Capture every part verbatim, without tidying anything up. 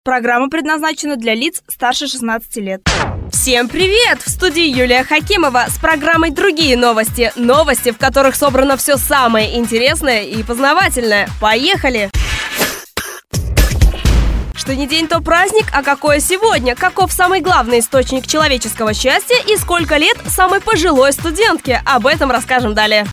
Программа предназначена для лиц старше шестнадцати лет. Всем привет! В студии Юлия Хакимова с программой «Другие новости». Новости, в которых собрано все самое интересное и познавательное. Поехали! Что не день, то праздник, а какое сегодня? Каков самый главный источник человеческого счастья и сколько лет самой пожилой студентке? Об этом расскажем далее.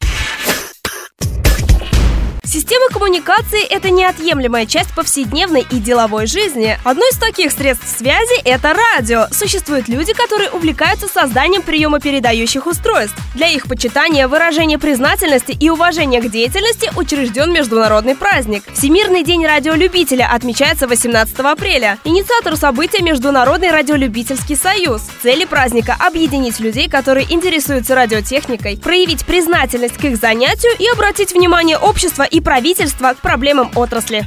Система коммуникации – это неотъемлемая часть повседневной и деловой жизни. Одно из таких средств связи – это радио. Существуют люди, которые увлекаются созданием приемопередающих устройств. Для их почитания, выражения признательности и уважения к деятельности учрежден международный праздник. Всемирный день радиолюбителя отмечается восемнадцатого апреля. Инициатор события – Международный радиолюбительский союз. Цели праздника – объединить людей, которые интересуются радиотехникой, проявить признательность к их занятию и обратить внимание общества и правительства к проблемам отрасли.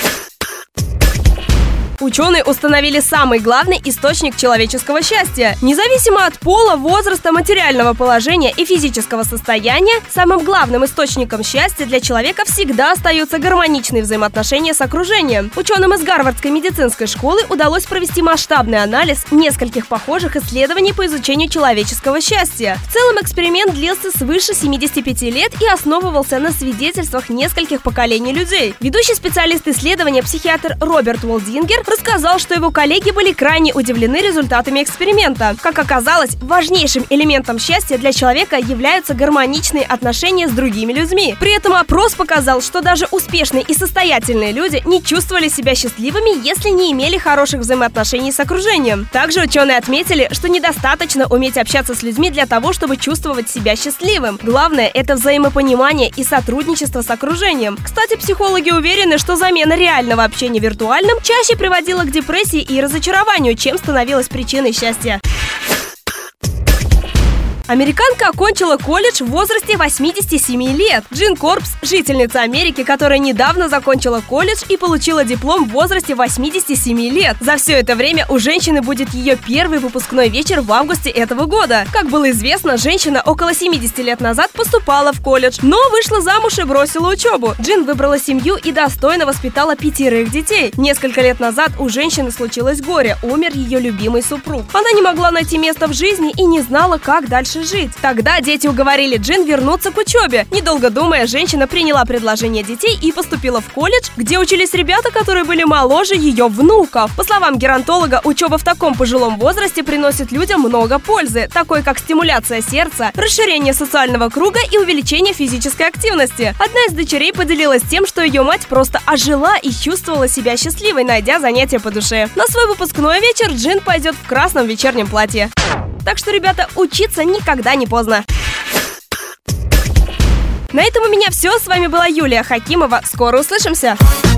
Ученые установили самый главный источник человеческого счастья. Независимо от пола, возраста, материального положения и физического состояния, самым главным источником счастья для человека всегда остаются гармоничные взаимоотношения с окружением. Ученым из Гарвардской медицинской школы удалось провести масштабный анализ нескольких похожих исследований по изучению человеческого счастья. В целом эксперимент длился свыше семидесяти пяти лет и основывался на свидетельствах нескольких поколений людей. Ведущий специалист исследования, психиатр Роберт Уолдингер, рассказал, что его коллеги были крайне удивлены результатами эксперимента. Как оказалось, важнейшим элементом счастья для человека являются гармоничные отношения с другими людьми. При этом опрос показал, что даже успешные и состоятельные люди не чувствовали себя счастливыми, если не имели хороших взаимоотношений с окружением. Также ученые отметили, что недостаточно уметь общаться с людьми для того, чтобы чувствовать себя счастливым. Главное – это взаимопонимание и сотрудничество с окружением. Кстати, психологи уверены, что замена реального общения виртуальным чаще приводила к депрессии и разочарованию, чем становилась причиной счастья. Американка окончила колледж в возрасте восьмидесяти семи лет. Джин Корпс – жительница Америки, которая недавно закончила колледж и получила диплом в возрасте восьмидесяти семи лет. За все это время у женщины будет ее первый выпускной вечер в августе этого года. Как было известно, женщина около семидесяти лет назад поступала в колледж, но вышла замуж и бросила учебу. Джин выбрала семью и достойно воспитала пятерых детей. Несколько лет назад у женщины случилось горе, умер ее любимый супруг. Она не могла найти место в жизни и не знала, как дальше жить. Тогда дети уговорили Джин вернуться к учебе. Недолго думая, женщина приняла предложение детей и поступила в колледж, где учились ребята, которые были моложе ее внуков. По словам геронтолога, учеба в таком пожилом возрасте приносит людям много пользы, такой как стимуляция сердца, расширение социального круга и увеличение физической активности. Одна из дочерей поделилась тем, что ее мать просто ожила и чувствовала себя счастливой, найдя занятия по душе. На свой выпускной вечер Джин пойдет в красном вечернем платье. Так что, ребята, учиться никогда не поздно. На этом у меня все. С вами была Юлия Хакимова. Скоро услышимся!